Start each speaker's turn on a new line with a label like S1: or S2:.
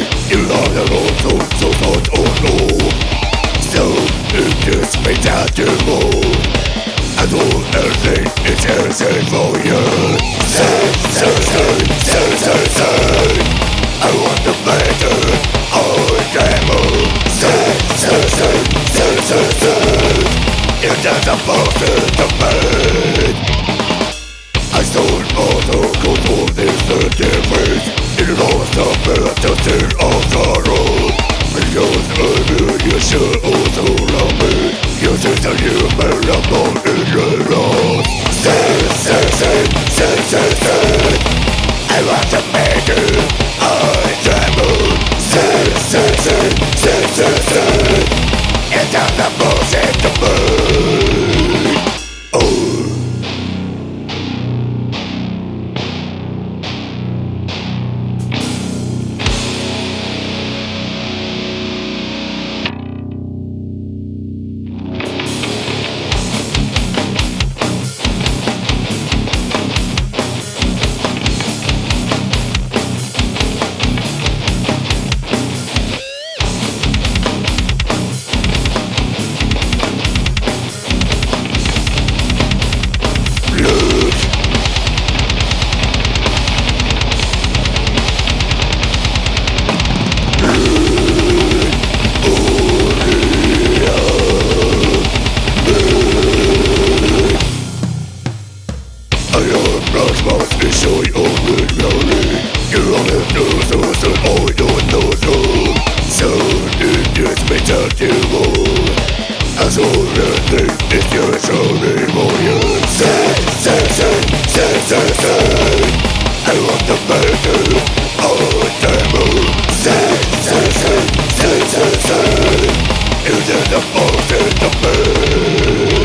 S1: You are the Lord, so thought or no. So it gets me down to move. I do everything it's easy for you. Say I want to better all can move. Say it doesn't bother to me. I sold all the control is the difference. It lost the fantasy of the road. Because I knew you should also love me. You just a human alone in your road. Say I want to make it I tremble. Say it doesn't bullshit to me. Oh. I want to make it all table. Say it is the most in the